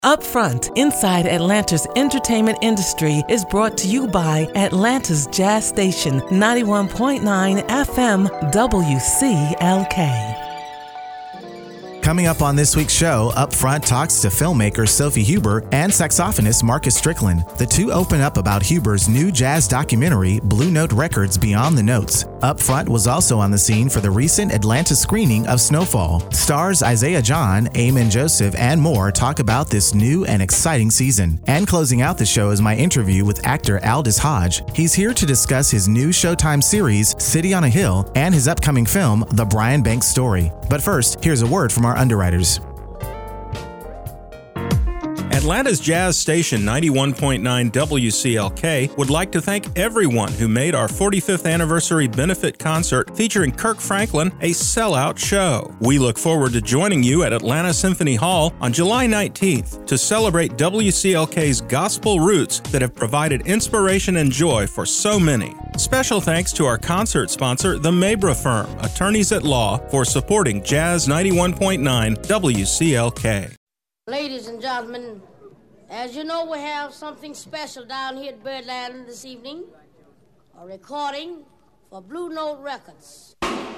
Upfront, inside Atlanta's entertainment industry is brought to you by Atlanta's Jazz Station, 91.9 FM WCLK. Coming up on this week's show, Upfront talks to filmmaker Sophie Huber and saxophonist Marcus Strickland. The two open up about Huber's new jazz documentary, Blue Note Records Beyond the Notes. Upfront was also on the scene for the recent Atlanta screening of Snowfall. Stars Isaiah John, Eamon Joseph, and more talk about this new and exciting season. And closing out the show is my interview with actor Aldis Hodge. He's here to discuss his new Showtime series, City on a Hill, and his upcoming film, The Brian Banks Story. But first, here's a word from our underwriters. Atlanta's Jazz Station 91.9 WCLK would like to thank everyone who made our 45th anniversary benefit concert featuring Kirk Franklin a sellout show. We look forward to joining you at Atlanta Symphony Hall on July 19th to celebrate WCLK's gospel roots that have provided inspiration and joy for so many. Special thanks to our concert sponsor, the Mabra Firm, attorneys at law, for supporting Jazz 91.9 WCLK. Ladies and gentlemen, as you know, we have something special down here at Birdland this evening, a recording for Blue Note Records.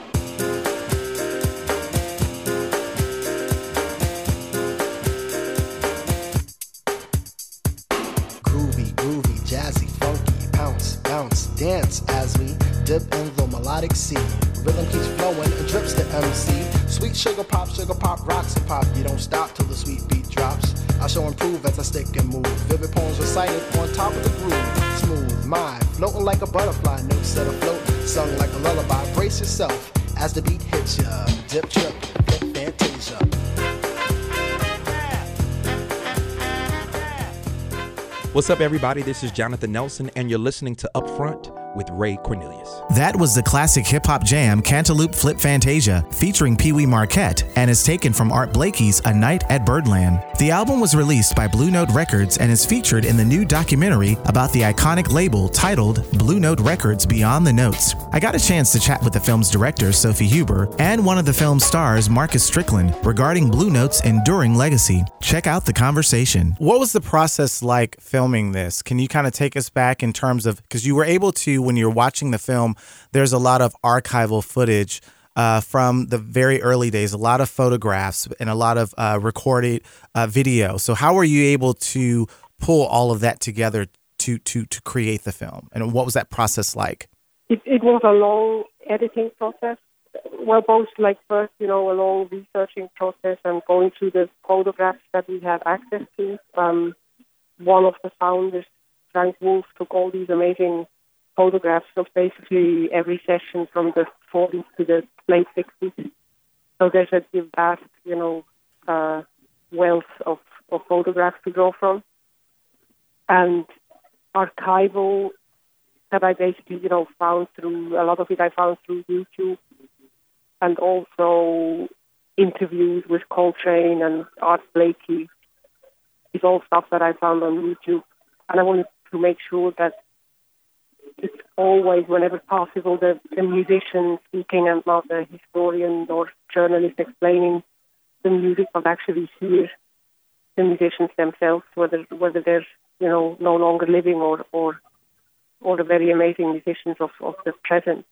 Groovy, jazzy, funky, bounce, dance as we dip in the melodic sea. Rhythm keeps flowing and drips to MC. Sweet sugar pop, rocks and pop. You don't stop till the sweet beat drops. I shall improve as I stick and move. Vivid poems recited on top of the groove. Smooth mind, floating like a butterfly. Notes set afloat, sung like a lullaby. Brace yourself as the beat hits ya. Dip, trip, fantasia. What's up, everybody? This is Jonathan Nelson, and you're listening to Upfront with Ray Cornelius. That was the classic hip-hop jam Cantaloupe Flip Fantasia, featuring Pee Wee Marquette, and is taken from Art Blakey's A Night at Birdland. The album was released by Blue Note Records and is featured in the new documentary about the iconic label titled Blue Note Records Beyond the Notes. I got a chance to chat with the film's director, Sophie Huber, and one of the film's stars, Marcus Strickland, regarding Blue Note's enduring legacy. Check out the conversation. What was the process like filming this? Can you kind of take us back in terms of, because you were able to, when you're watching the film, there's a lot of archival footage from the very early days, a lot of photographs and a lot of recorded video. So how were you able to pull all of that together to create the film? And what was that process like? It was a long editing process. Well, both first, a long researching process and going through the photographs that we had access to. One of the founders, Frank Wolf, took all these amazing photographs of basically every session from the 40s to the late 60s. So there's a vast, wealth of photographs to draw from. And archival that I basically, found through, a lot of it I found through YouTube, and also interviews with Coltrane and Art Blakey. It's all stuff that I found on YouTube. And I wanted to make sure that it's always, whenever possible, the musician speaking and not the historian or journalist explaining the music, but actually hear the musicians themselves, whether they're no longer living or the very amazing musicians of the present.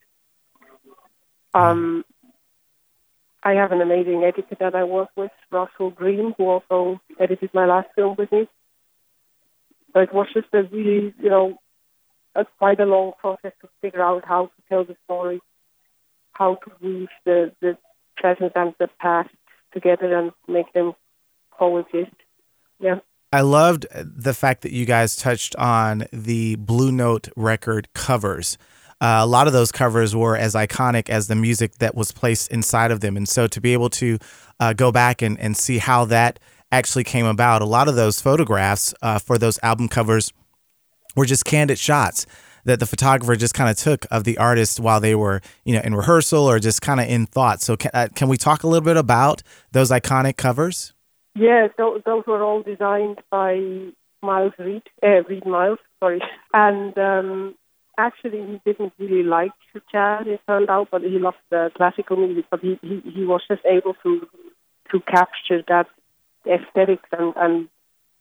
I have an amazing editor that I work with, Russell Green, who also edited my last film with me. So it was just a really, quite a long process to figure out how to tell the story, how to weave the present and the past together and make them coexist. Yeah. I loved the fact that you guys touched on the Blue Note record covers. A lot of those covers were as iconic as the music that was placed inside of them. And so to be able to go back and see how that actually came about, a lot of those photographs for those album covers were just candid shots that the photographer just kind of took of the artist while they were, in rehearsal or just kind of in thought. So can we talk a little bit about those iconic covers? Yeah, those were all designed by Reed Miles, and actually he didn't really like jazz, it turned out, but he loved the classical music. But he was just able to capture that aesthetics and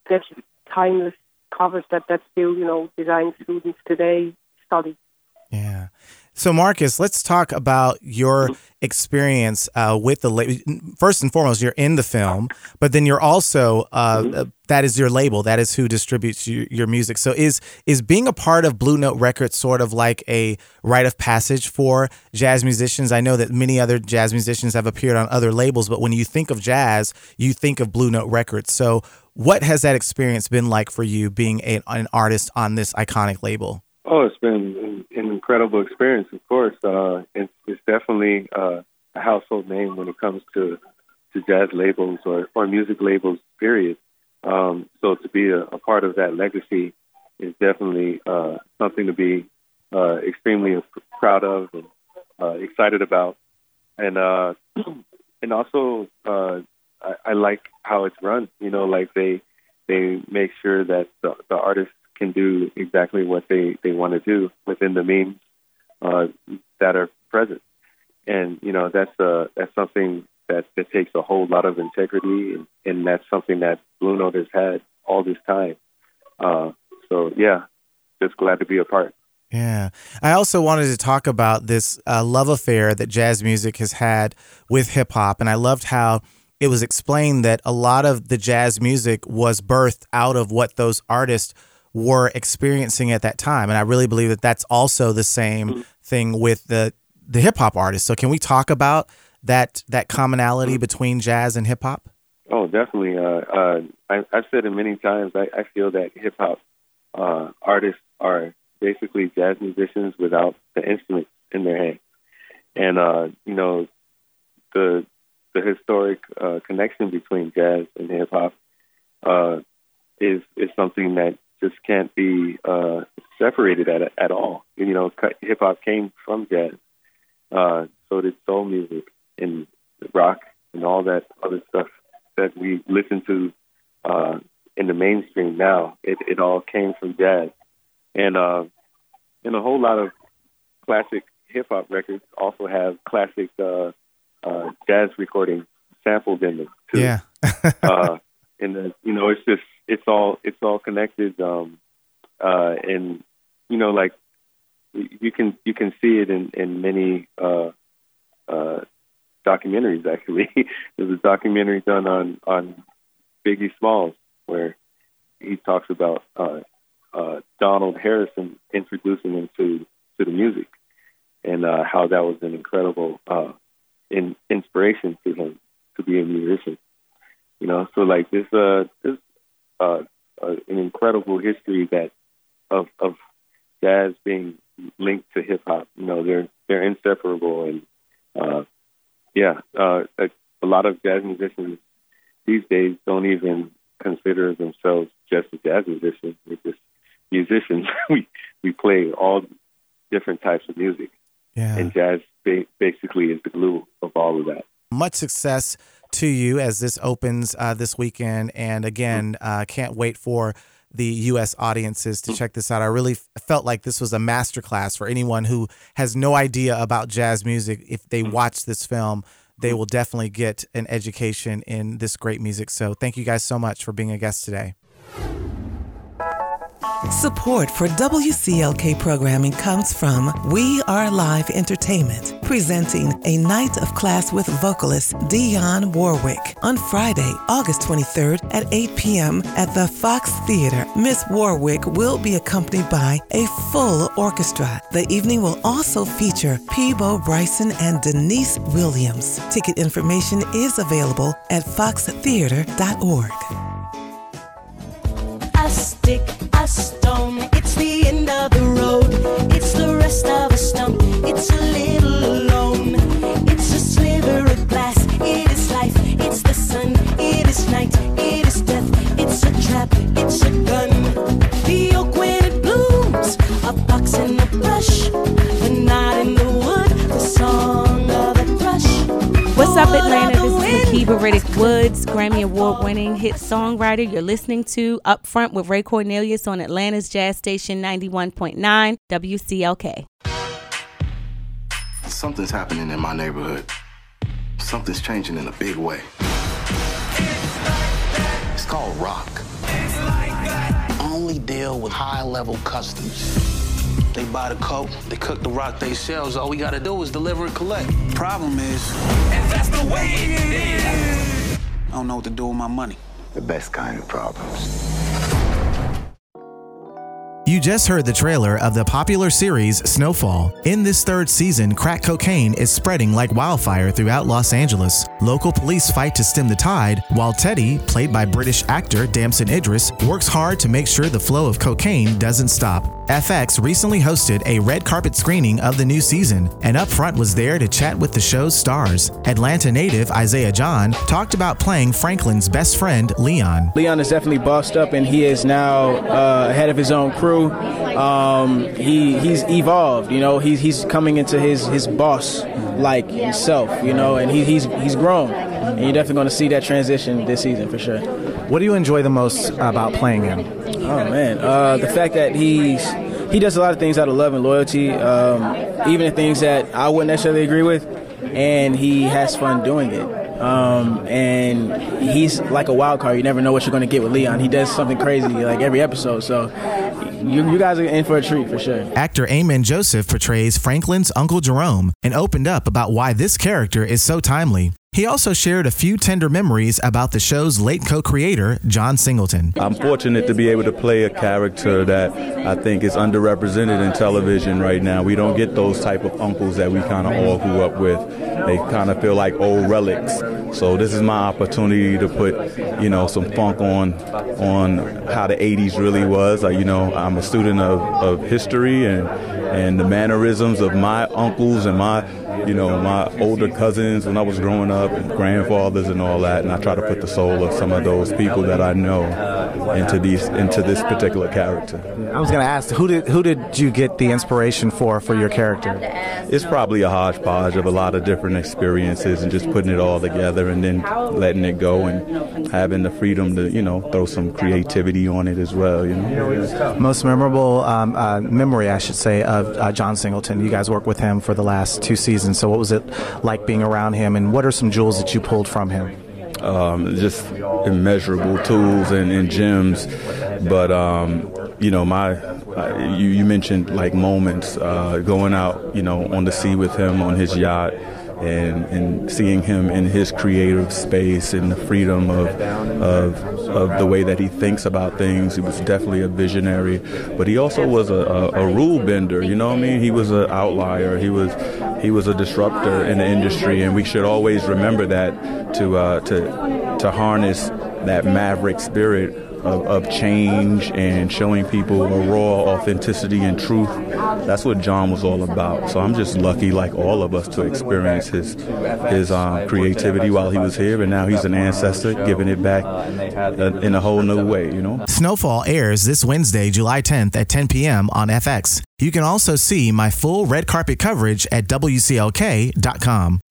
there's timeless covers that still, design students today study. Yeah. So, Marcus, let's talk about your experience with the label. First and foremost, you're in the film, but then you're also, that is your label. That is who distributes your music. So is being a part of Blue Note Records sort of like a rite of passage for jazz musicians? I know that many other jazz musicians have appeared on other labels, but when you think of jazz, you think of Blue Note Records. So what has that experience been like for you being an artist on this iconic label? Oh, it's been an incredible experience, of course. It's definitely a household name when it comes to jazz labels or music labels, period. So to be a part of that legacy is definitely something to be extremely proud of and excited about. And also I like how it's run. Like they make sure that the artists can do exactly what they want to do within the means that are present. And, that's something that takes a whole lot of integrity, and that's something that Blue Note has had all this time. So, yeah, just glad to be a part. Yeah. I also wanted to talk about this love affair that jazz music has had with hip hop. And I loved how it was explained that a lot of the jazz music was birthed out of what those artists were experiencing at that time. And I really believe that that's also the same thing with the hip hop artists. So can we talk about that commonality between jazz and hip hop? Oh, definitely. I've said it many times. I feel that hip hop artists are basically jazz musicians without the instruments in their hand. And, the historic connection between jazz and hip hop is something that just can't be separated at all. Hip hop came from jazz. So did soul music and rock and all that other stuff that we listen to in the mainstream now. It all came from jazz. And a whole lot of classic hip hop records also have classic jazz recordings sampled in them too. Yeah. And it's all connected. And like you can see it in many documentaries. Actually, there's a documentary done on Biggie Smalls where he talks about Donald Harrison introducing him to the music, and how that was an incredible inspiration to him to be a musician. So like this an incredible history that of jazz being linked to hip hop. They're inseparable, and a lot of jazz musicians these days don't even consider themselves just a jazz musician. They're just musicians. we play all different types of music, and jazz basically is the glue of all of that. Much success to you as this opens this weekend, and again, can't wait for the U.S. audiences to check this out. I really felt like this was a masterclass for anyone who has no idea about jazz music. If they watch this film, they will definitely get an education in this great music. So thank you guys so much for being a guest today. Support for WCLK programming comes from We Are Live Entertainment, presenting a night of class with vocalist Dionne Warwick on Friday, August 23rd at 8 p.m. at the Fox Theater. Miss Warwick will be accompanied by a full orchestra. The evening will also feature Peabo Bryson and Denise Williams. Ticket information is available at foxtheater.org. A stick, a stone, it's the end of the road. It's the rest of a stump, it's a little alone. It's a sliver of glass, it is life, it's the sun, it is night, it is death. It's a trap, it's a gun. The oak when it blooms, a box and a brush, but not in the wood, the song of a thrush. What's up, Atlanta? This is Makeba Riddick Woods, Grammy Award-winning hit songwriter. You're listening to Up Front with Ray Cornelius on Atlanta's Jazz Station 91.9 WCLK. Something's happening in my neighborhood. Something's changing in a big way. It's called rock. deal with high-level customers. They buy the coke, they cook the rock themselves. All we gotta do is deliver and collect. Problem is, and that's the way it is. I don't know what to do with my money. The best kind of problems. You just heard the trailer of the popular series Snowfall. In this third season, crack cocaine is spreading like wildfire throughout Los Angeles. Local police fight to stem the tide, while Teddy, played by British actor Damson Idris, works hard to make sure the flow of cocaine doesn't stop. FX recently hosted a red carpet screening of the new season, and Upfront was there to chat with the show's stars. Atlanta native Isaiah John talked about playing Franklin's best friend, Leon. Leon is definitely bossed up, and he is now head of his own crew. He's evolved, you know. He's coming into his boss like himself, you know, and he's grown. And you're definitely going to see that transition this season for sure. What do you enjoy the most about playing him? Oh man, the fact that he does a lot of things out of love and loyalty, even the things that I wouldn't necessarily agree with, and he has fun doing it. And he's like a wild card. You never know what you're going to get with Leon. He does something crazy like every episode. So you guys are in for a treat for sure. Actor Amen Joseph portrays Franklin's Uncle Jerome and opened up about why this character is so timely. He also shared a few tender memories about the show's late co-creator, John Singleton. I'm fortunate to be able to play a character that I think is underrepresented in television right now. We don't get those type of uncles that we kind of all grew up with. They kind of feel like old relics. So this is my opportunity to put, some funk on how the 80s really was. I'm a student of history and the mannerisms of my uncles and my older cousins when I was growing up, and grandfathers and all that, and I try to put the soul of some of those people that I know into this particular character. I was going to ask, who did you get the inspiration for your character? It's probably a hodgepodge of a lot of different experiences and just putting it all together and then letting it go and having the freedom to, throw some creativity on it as well. Most memorable memory, I should say, of John Singleton. You guys worked with him for the last 2 seasons. So what was it like being around him, and what are some jewels that you pulled from him? Just immeasurable tools and gems. But, you mentioned like moments going out, on the sea with him on his yacht. And seeing him in his creative space and the freedom of the way that he thinks about things. He was definitely a visionary, but he also was a rule bender. You know what I mean? He was an outlier. He was a disruptor in the industry, and we should always remember that to harness that maverick spirit of change and showing people a raw authenticity and truth. That's what John was all about. So I'm just lucky, like all of us, to experience his creativity while he was here, and now he's an ancestor giving it back in a whole new way, Snowfall airs this Wednesday, July 10th at 10 p.m. on FX. You can also see my full red carpet coverage at WCLK.com.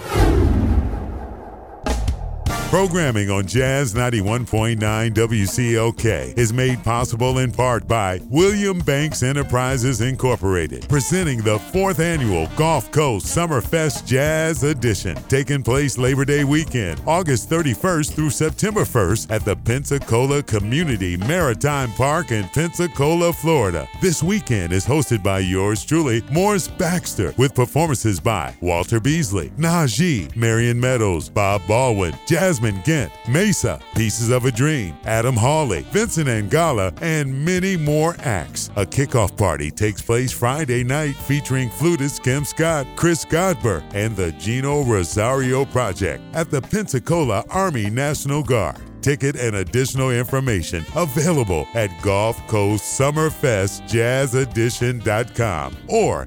Programming on Jazz 91.9 WCLK is made possible in part by William Banks Enterprises Incorporated, presenting the 4th annual Gulf Coast Summerfest Jazz Edition, taking place Labor Day weekend, August 31st through September 1st at the Pensacola Community Maritime Park in Pensacola, Florida. This weekend is hosted by yours truly, Morris Baxter, with performances by Walter Beasley, Najee, Marion Meadows, Bob Baldwin, Jasmine Gent, Mesa, Pieces of a Dream, Adam Hawley, Vincent Angala, and many more acts. A kickoff party takes place Friday night featuring flutist Kim Scott, Chris Godber, and the Gino Rosario Project at the Pensacola Army National Guard. Ticket and additional information available at Gulf Coast Summerfest Jazz Edition.com or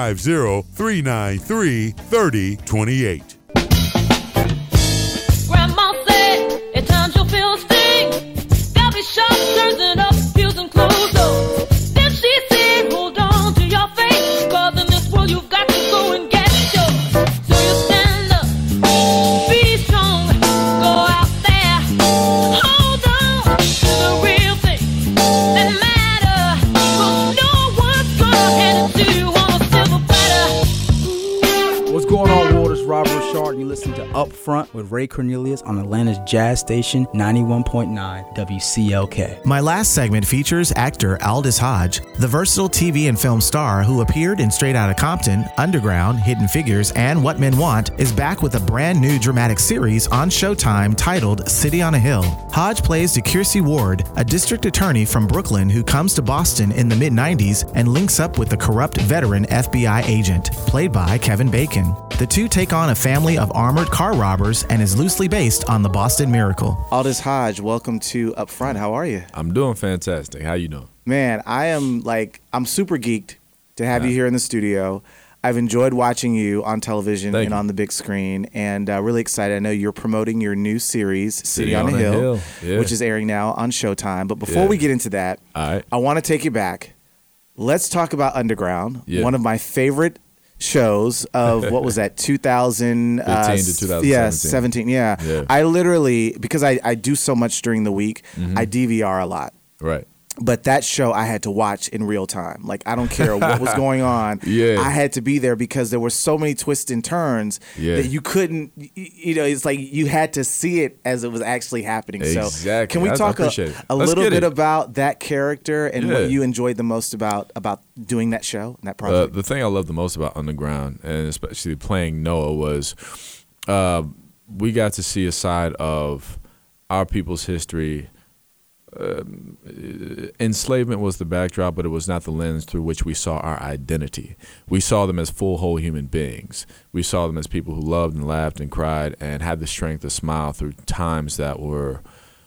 850-393-3028. Grandma said, at times you'll feel a sting. Gotta be sharp, turning up, heels and clothes up. Then she said, hold on to your faith, cause in this world you've got to go and get yours. So you stand up, be strong, go out there, hold on to the real things that matter. Cause no one's gonna hand it to you on a silver platter. What's going on, Waters? Robert Up Front with Ray Cornelius on Atlanta's Jazz Station 91.9 WCLK. My last segment features actor Aldis Hodge, the versatile TV and film star who appeared in Straight Outta Compton, Underground, Hidden Figures, and What Men Want, is back with a brand new dramatic series on Showtime titled City on a Hill. Hodge plays DeKirsey Ward, a district attorney from Brooklyn who comes to Boston in the mid-90s and links up with the corrupt veteran FBI agent, played by Kevin Bacon. The two take on a family of armored car robbers and is loosely based on the Boston Miracle. Aldis Hodge, welcome to Up Front. How are you? I'm doing fantastic. How you doing? Man, I'm super geeked to have you here in the studio. I've enjoyed watching you on television and on the big screen, and really excited. I know you're promoting your new series, City on a Hill, which is airing now on Showtime. But before we get into that, I want to take you back. Let's talk about Underground, one of my favorite shows of, what was that, 2015 to 2017. Yeah, 17, yeah. I literally, because I do so much during the week, I DVR a lot. Right. But that show I had to watch in real time. Like, I don't care what was going on. I had to be there because there were so many twists and turns that you couldn't, it's like you had to see it as it was actually happening. Exactly. So can we talk a little bit about that character and what you enjoyed the most about doing that show and that project? The thing I love the most about Underground, and especially playing Noah, was we got to see a side of our people's history. Enslavement was the backdrop, but it was not the lens through which we saw our identity. We saw them as full, whole human beings. We saw them as people who loved and laughed and cried and had the strength to smile through times that were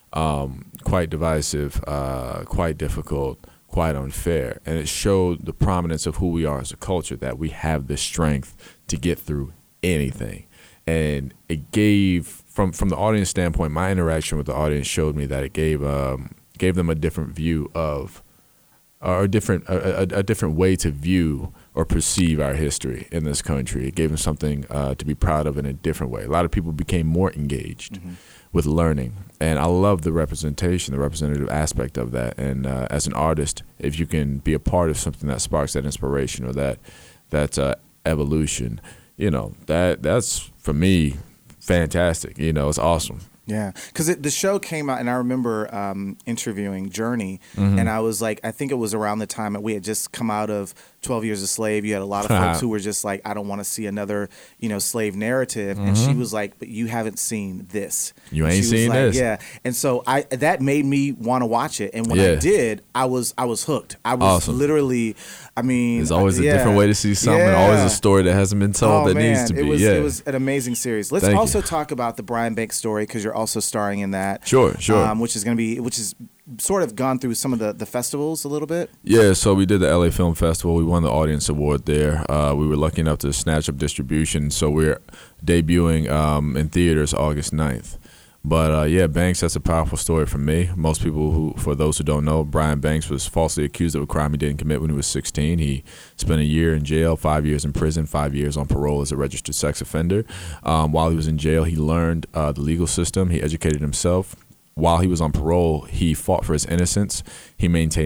quite divisive, quite difficult, quite unfair. And it showed the prominence of who we are as a culture, that we have the strength to get through anything. And it gave, from the audience standpoint, my interaction with the audience showed me that it gave them a different view of, or a different way to view or perceive our history in this country. It gave them something to be proud of in a different way. A lot of people became more engaged with learning, and I love the representation, the representative aspect of that. And as an artist, if you can be a part of something that sparks that inspiration or that evolution, that's for me fantastic. It's awesome. Yeah, because the show came out, and I remember interviewing Journey, and I was like, I think it was around the time that we had just come out of 12 Years a Slave. You had a lot of folks who were just like, I don't want to see another, slave narrative. And she was like, but you haven't seen this. You ain't seen this. Yeah. And so that made me want to watch it. And when I did, I was hooked. I was literally, there's always a different way to see something. Always a story that hasn't been told that needs to be. It was an amazing series. Let's also talk about the Brian Banks story, because you're also starring in that. Sure. Which is sort of gone through some of the festivals a little bit. Yeah, so we did the LA Film Festival. We won the audience award there. We were lucky enough to snatch up distribution, so we're debuting in theaters August 9th. But Banks, that's a powerful story for me. Most people for those who don't know, Brian Banks was falsely accused of a crime he didn't commit when he was 16. He spent a year in jail, 5 years in prison, 5 years on parole as a registered sex offender. While he was in jail, he learned the legal system. He educated himself. While he was on parole, he fought for his innocence. He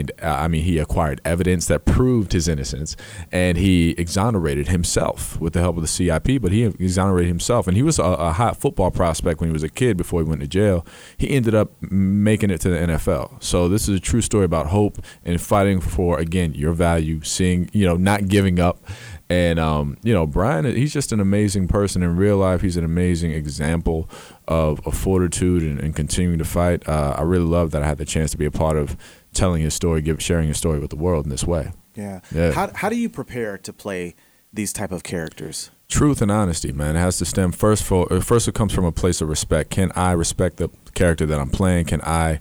he acquired evidence that proved his innocence, and he exonerated himself with the help of the CIP, but he exonerated himself. And he was a hot football prospect when he was a kid before he went to jail. He ended up making it to the NFL. So this is a true story about hope and fighting for, again, your value, seeing, not giving up. And, Brian, he's just an amazing person in real life. He's an amazing example of fortitude and continuing to fight. I really love that I had the chance to be a part of telling his story, sharing his story with the world in this way. Yeah. How do you prepare to play these type of characters? Truth and honesty, man. It has to stem first. It comes from a place of respect. Can I respect the character that I'm playing? Can I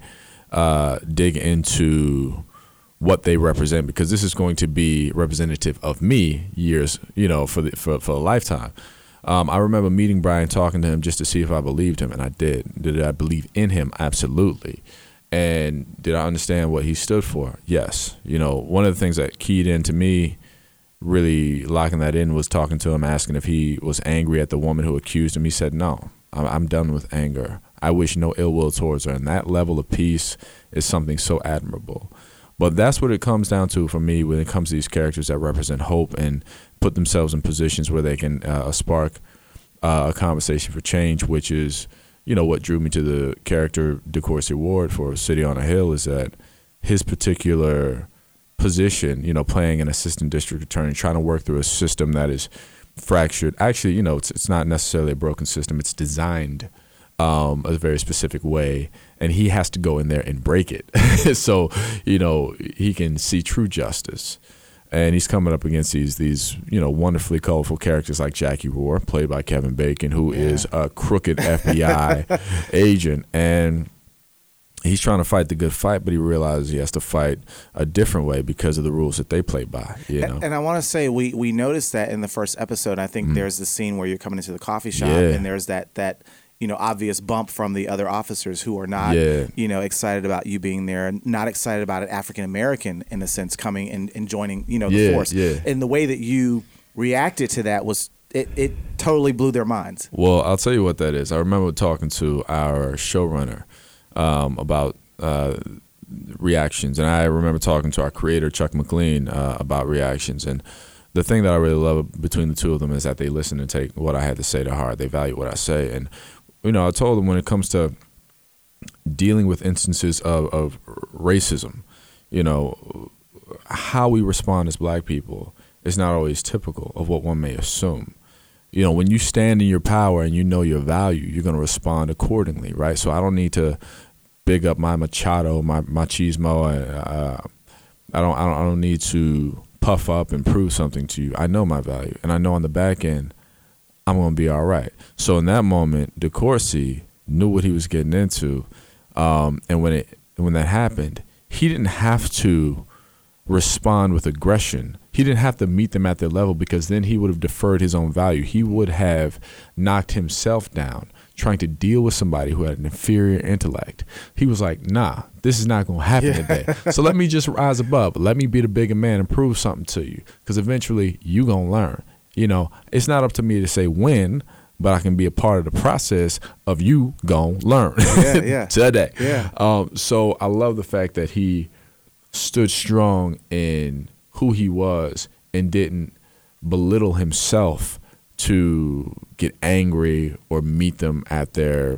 dig into what they represent, because this is going to be representative of me years, for a lifetime. I remember meeting Brian, talking to him just to see if I believed him, and I did. Did I believe in him? Absolutely. And did I understand what he stood for? Yes. One of the things that keyed into me really locking that in was talking to him, asking if he was angry at the woman who accused him. He said, no, I'm done with anger. I wish no ill will towards her. And that level of peace is something so admirable. But that's what it comes down to for me when it comes to these characters that represent hope and put themselves in positions where they can spark A Conversation for Change, which is, you know, what drew me to the character DeCourcy Ward for City on a Hill, is that his particular position, you know, playing an assistant district attorney, trying to work through a system that is fractured. Actually, you know, it's not necessarily a broken system. It's designed a very specific way, and he has to go in there and break it. So, you know, he can see true justice. And he's coming up against these you know, wonderfully colorful characters like Jackie Rohr, played by Kevin Bacon, who is a crooked FBI agent. And he's trying to fight the good fight, but he realizes he has to fight a different way because of the rules that they play by. You know? And I want to say we noticed that in the first episode. I think there's the scene where you're coming into the coffee shop, and there's that you know, obvious bump from the other officers who are not, you know, excited about you being there, not excited about an African American, in a sense, coming and joining, you know, the force. And the way that you reacted to that was, it totally blew their minds. Well, I'll tell you what that is. I remember talking to our showrunner about reactions, and I remember talking to our creator, Chuck McLean, about reactions. And the thing that I really love between the two of them is that they listen and take what I had to say to heart. They value what I say. And you know, I told them when it comes to dealing with instances of racism, you know, how we respond as black people is not always typical of what one may assume. You know, when you stand in your power and you know your value, you're going to respond accordingly, right? So I don't need to big up my machado, my machismo. I don't need to puff up and prove something to you. I know my value, and I know on the back end, I'm going to be all right. So in that moment, DeCourcy knew what he was getting into. And when that happened, he didn't have to respond with aggression. He didn't have to meet them at their level, because then he would have deferred his own value. He would have knocked himself down trying to deal with somebody who had an inferior intellect. He was like, nah, this is not going to happen today. So let me just rise above. Let me be the bigger man and prove something to you, because eventually you going to learn. You know, it's not up to me to say when, but I can be a part of the process of you gon' learn today. So I love the fact that he stood strong in who he was and didn't belittle himself to get angry or meet them at their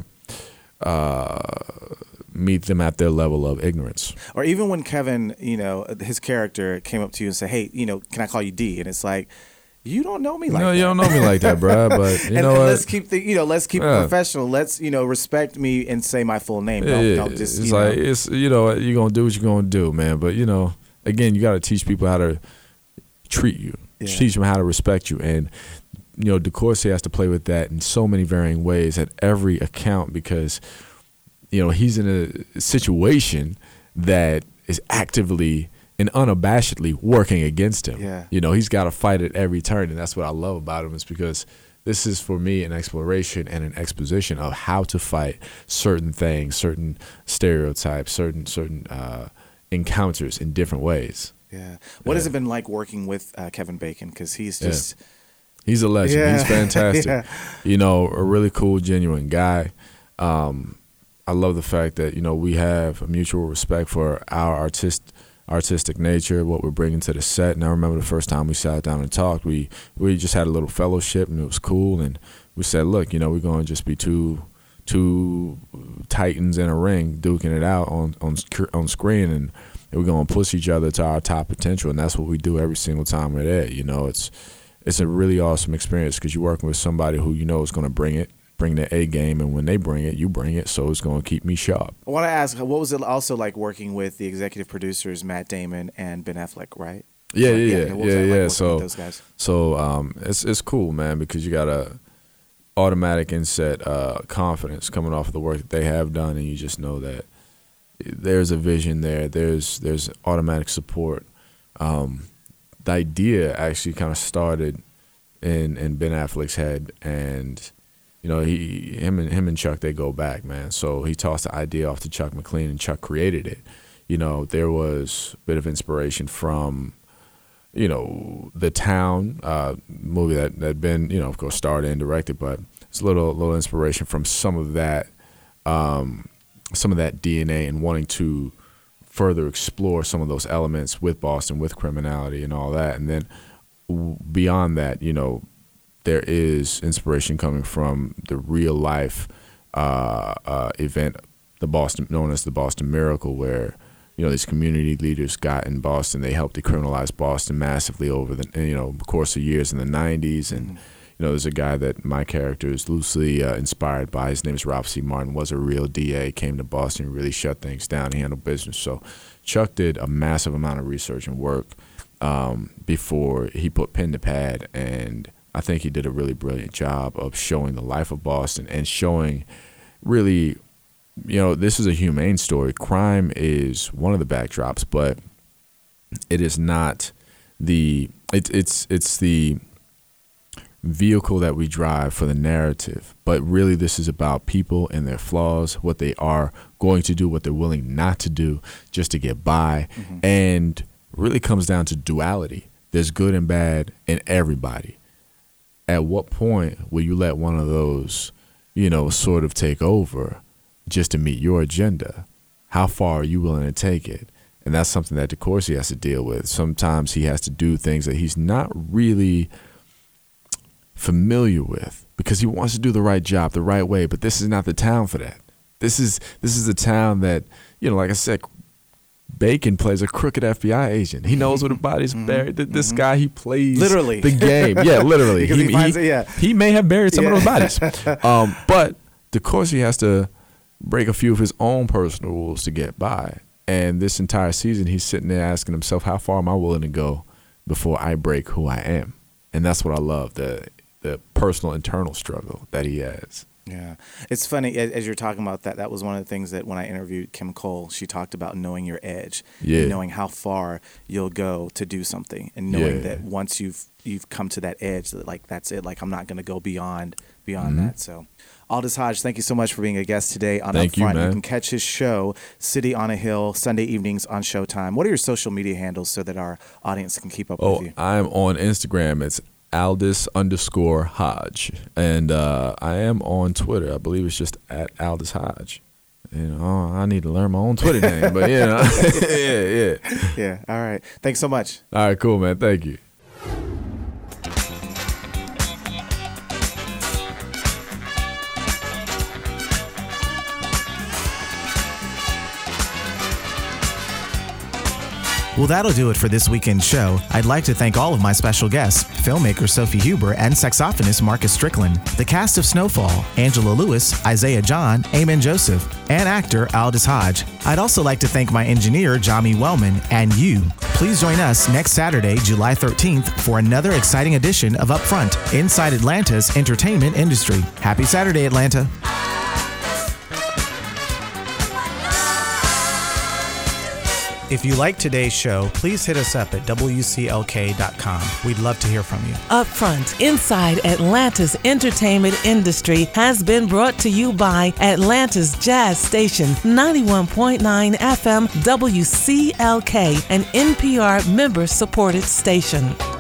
level of ignorance. Or even when Kevin, you know, his character came up to you and said, hey, you know, can I call you D? And it's like, you don't know me like that. No, you don't know me like that, bro. But you know and what? Let's keep it professional. Let's, you know, respect me and say my full name. Don't just, it's like, it's, you know, you're going to do what you're going to do, man. But, you know, again, you got to teach people how to treat you, teach them how to respect you. And, you know, DeCourcy has to play with that in so many varying ways at every account, because, you know, he's in a situation that is actively and unabashedly working against him. You know, he's got to fight at every turn, and that's what I love about him, is because this is, for me, an exploration and an exposition of how to fight certain things, certain stereotypes, certain encounters in different ways. What has it been like working with Kevin Bacon? Because he's just... He's a legend. He's fantastic. You know, a really cool, genuine guy. I love the fact that, you know, we have a mutual respect for our artistic nature, what we're bringing to the set. And I remember the first time we sat down and talked, we just had a little fellowship, and it was cool. And we said, look, you know, we're going to just be two titans in a ring duking it out on screen, and we're going to push each other to our top potential. And that's what we do every single time we're there. You know, it's a really awesome experience, because you're working with somebody who you know is going to bring their A game, and when they bring it, you bring it, so it's going to keep me sharp. I want to ask, what was it also like working with the executive producers, Matt Damon and Ben Affleck, right? Yeah. So those guys? So it's cool, man, because you got a automatic inset confidence coming off of the work that they have done, and you just know that there's a vision there. There's automatic support. The idea actually kind of started in Ben Affleck's head, and you know, him and Chuck, they go back, man. So he tossed the idea off to Chuck McLean, and Chuck created it. You know, there was a bit of inspiration from, you know, The Town, movie that Ben, you know, of course, starred and directed, but it's a little inspiration from some of that DNA, and wanting to further explore some of those elements with Boston, with criminality and all that. And then beyond that, you know, there is inspiration coming from the real life event, known as the Boston Miracle, where these community leaders got in Boston. They helped decriminalize Boston massively over the course of years in the 90s. And there's a guy that my character is loosely inspired by. His name is Ralph C. Martin. Was a real DA. Came to Boston, really shut things down. He handled business. So Chuck did a massive amount of research and work before he put pen to pad, and I think he did a really brilliant job of showing the life of Boston and showing really, this is a humane story. Crime is one of the backdrops, but it is not it's the vehicle that we drive for the narrative. But really, this is about people and their flaws, what they are going to do, what they're willing not to do just to get by, and really comes down to duality. There's good and bad in everybody. At what point will you let one of those, sort of take over just to meet your agenda? How far are you willing to take it? And that's something that DeCourcy has to deal with. Sometimes he has to do things that he's not really familiar with because he wants to do the right job the right way, but this is not the town for that. This is the town that, like I said, Bacon plays a crooked FBI agent. He knows where the body's buried. This guy, he plays literally the game. Yeah, literally. Because he finds it, he may have buried some of those bodies. But DeCourcy has to break a few of his own personal rules to get by. And this entire season, he's sitting there asking himself, how far am I willing to go before I break who I am? And that's what I love, the personal internal struggle that he has. Yeah. It's funny, as you're talking about that was one of the things that when I interviewed Kim Cole, she talked about knowing your edge, and knowing how far you'll go to do something, and knowing that once you've come to that edge, that like that's it, like I'm not going to go beyond that. So Aldis Hodge, thank you so much for being a guest today on Upfront. You can catch his show, City on a Hill, Sunday evenings on Showtime. What are your social media handles so that our audience can keep up with you? I'm on Instagram. It's Aldis_Hodge. And I am on Twitter. I believe it's just at Aldis Hodge. I need to learn my own Twitter name, but yeah. Yeah. All right. Thanks so much. All right, cool, man. Thank you. Well, that'll do it for this weekend's show. I'd like to thank all of my special guests, filmmaker Sophie Huber and saxophonist Marcus Strickland, the cast of Snowfall, Angela Lewis, Isaiah John, Eamon Joseph, and actor Aldis Hodge. I'd also like to thank my engineer, Jami Wellman, and you. Please join us next Saturday, July 13th, for another exciting edition of Upfront, inside Atlanta's entertainment industry. Happy Saturday, Atlanta. If you like today's show, please hit us up at WCLK.com. We'd love to hear from you. Upfront, inside Atlanta's entertainment industry has been brought to you by Atlanta's Jazz Station, 91.9 FM WCLK, an NPR member-supported station.